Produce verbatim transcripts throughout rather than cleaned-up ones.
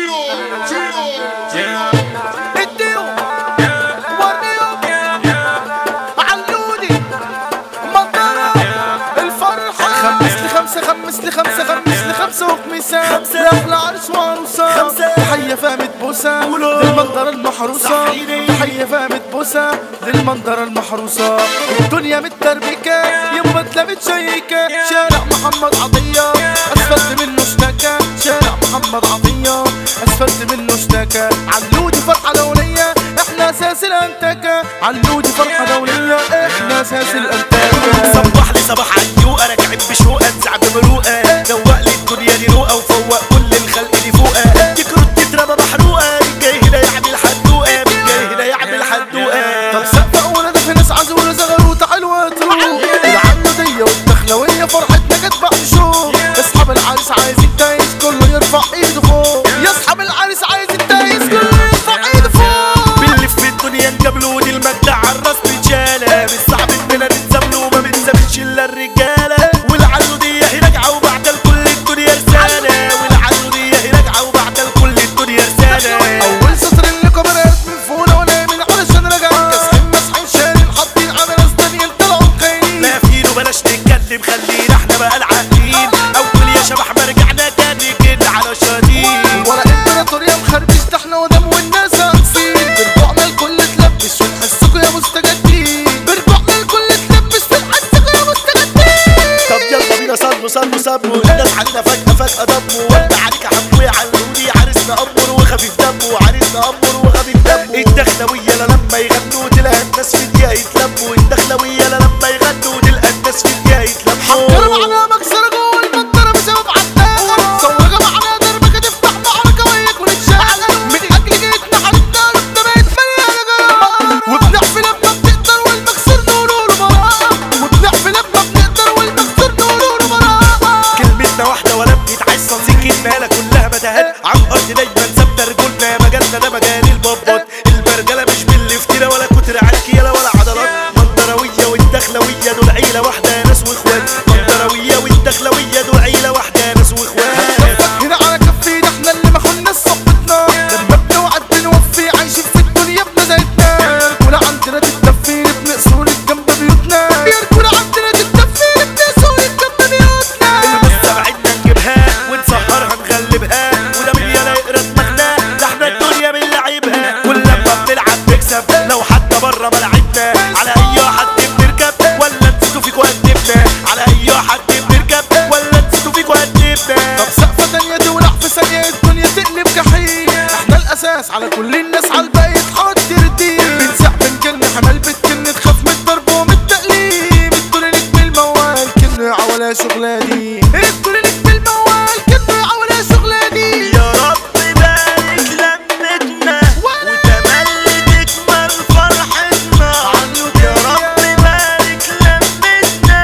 Gino, Gino, Gino. اديهم وريهم علوني مطرة الفرحة. خمس لخمسة خمس لخمسة خمس لخمسة وخميسة لأحلى عرس وعروسة. تحية فامت بوسة للمنظرة المحروسة. تحية فامت بوسة للمنظرة المحروسة. الدنيا متدربكة يما اتلمت شيكة. شارع محمد عطية أسفلت منه اشتكى. شارع محمد عطية أسفلت منه اشتكى. علودي فرحة دولية احنا اساس الانتكة. علودي فرحة دولية احنا اساس الانتكة. صبح لي صباح عاليوقة راجعين بشوقة انزع بمروقة. دوق لي الدنيا دي روقة وفوق كل الخلق دي فوقة. تكرد تترمى محروقة من جاي هنا يعمل حدوقة. من جاي هنا يعمل حدوقة. طب سقف أولا في ناس عزولة زغروطة حلوة تروح. العنودية والدخلوية فرحتنا جت بعد شوق. اصحاب العريس عايز التايس كله يرفع ايده فوق. يا اصحاب العريس عايز التايس كله يرفع ايده فوق. بنلف في الدنيا نجابلوني المجدع عالراس رجالة. مش صعب اننا نتزاملوا وما بنسابلش الا الرجالة. والعنودية هي راجعة وبعد الكل الدنيا رسالة. والعنودية هي راجعة وبعد الكل الدنيا رسالة. اول سطر اللي كبرت من فونا ولا من علشان رجع. كاسحين مسحين شايلين حاطين على ناس تانيين طلعوا مخاينين. لا فين وبلاش نتكلم خلينا احنا بقى العاقلين. اول يا شبح ما رجعنا تاني كده على شديد. ولا امبراطورية مخربش ده احنا ودم والناس هنسين. برجوعنا الكل تلبس ونحسكوا يا مستجدين. برجوعنا الكل تلبس ونحسكوا يا مستجدين. طب يلا بينا صلوا صلوا صبوا. الناس علينا فجأة فجأة ضموا. وانت عليك يا حمو يعلوني. عريسنا أمر وخفيف دمه. عريسنا أمر وخفيف دمه. الدخلوية لا لما يغنوا تلاقي الناس في الدقيقة يتلموا. الدخلوية لا لما يغنوا تلاقي الناس في الدقيقة يتلموا. حضروا معنا مكسرة جوه المنطرة بسبب عالداخل. صورة معنا دربكة تفتح معركة وياك ونتشاغل. من أجل جيتنا حالتنا قلوبنا بقت مليانة جرار. وبنحفل لما بنقدر والمكسور نقوله له براءة. وبنحفل لما بنقدر والمكسور نقوله له براءة. كلمتنا واحدة ولا بنتعصب. سكتنا كلها متاهات عن أرض دايما ثابتة. رجولنا مجالنا ده مجال البابات. البرجلة مش بالافتراء ولا كتر عركيلة ولا عضلات. منطروية والدخلوية دول عيلة واحدة ناس واخوات. منطروية والدخلوية دول عيلة واحدة ناس واخوات. هنا على كفينا احنا اللي ما خناش صحبتنا. لما بنوعد بنوفي عايشين في الدنيا بمزاجنا. يركونا عندنا تتدفين بنقصور جنب بيوتنا. يركونا عندنا تتدفين بنقصور جنب بيوتنا. بس بعدنا نجيبها ونسهرها نغلبها. وده مين يلا يقرا دماغنا. ده احنا الدنيا بنلعبها. ولما بنلعب نكسب لو حتى بره ملعبنا. على اي حد بنركب ولا نسيتوا فيكوا قدمنا. على اي حد بنركب ولا نسيتوا فيكوا قدمنا. طب سقفة تانية تولع في ثانية الدنيا تقلب جحيم. احنا الاساس على كل الناس على الباقي تحط ترديم. بنسع بنكن حمال بتكن تخاف من الضرب ومن التقليم. الدنيا نجم الموال كن عولا شغلاني. الدنيا نجم الموال كن عولا شغلاني. يا رب بارك لمتنا وتملي تكمل فرحتنا. يا رب بارك لمتنا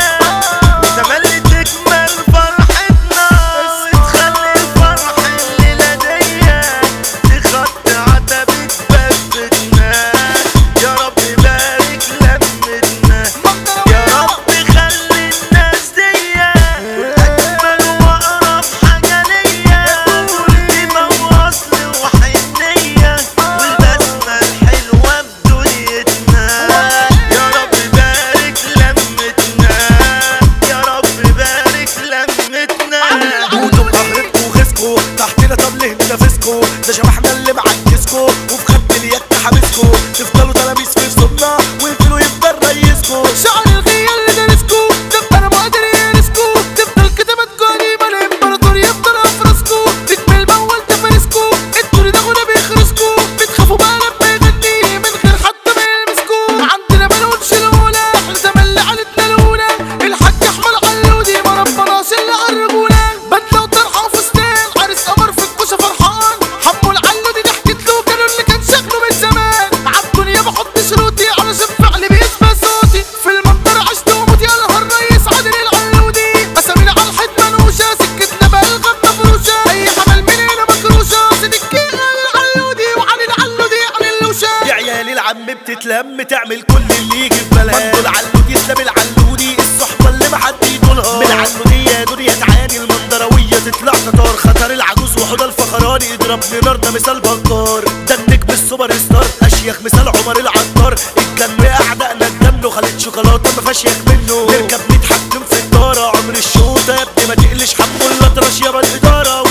وتملي تكمل فرحتنا. وتخلي الفرح الليلة ديا تخطي عتبة بفتنا. يا رب بارك لمتنا. يا رب خلي الناس ديا أجمل وأقرب حاجة ليا. والقيمة وأصل وحنية والبسمة الحلوة بدنيتنا. يا رب بارك لمتنا. يا رب بارك لمتنا. دودوا بقهرتكوا وغيظكوا تحتنا. طب ليه ننافسكوا؟ ده شبحنا اللي معجزكوا وفي خد اليد حابسكوا. تفضلوا تلاميذ في صدنا ويقفلوا يفضل ريسكوا. شعر الغية اللي دارسكو تبقى انا مقدر يارسكو. تفضل كتابتكو قديمة الامبراطور يفضل افرسكو. نجم المول تفارسكو انتوا ده غنى بيخرسكو. بتخافوا بقى لما يغني من غير حتى ما يلمسكو. عندنا بنقولش الاولى احنا تملي عيلتنا الاولى. الحاج احمد علودي ما ربناش الا الرجولة. بدلة وطرحة وفستان عريس قمر في الكوشة فرحان. حمو العلودي ضحكت له كانوا اللي كان شكله من زمان. عالدنيا بحط شروطي علشان فعلي بيسمع صوتي. في المنطرة عشت وموت يا نهار ريس عادل العلودي. اسامينا على الحيط منوشة سكتنا بلغم مفروشة. اي حمل مننا مكروشة سكتنا للعلودي وعلي العلودي علي اللوشة. يا عيال العم بتتلم تعمل كل اللي يجي في بالها. برضو العلودي يسلم العلودي الصحبة اللي محد يطولها. من العلودية دنيا تعاني المنظروية تطلع تطار خطر العجوز وحوض الفخر. الاسمراني يضربني نار ده مثال بكار، ده النجم السوبر ستار اشيخ مثال عمر العطار، الجن اعدائنا الجن خليط شوكولاته مفيهاش ياك منه، نركب نتحكم في الدارة عمر الشوطة يا ابني ما تقلش حمو الأطرش يابا الإدارة.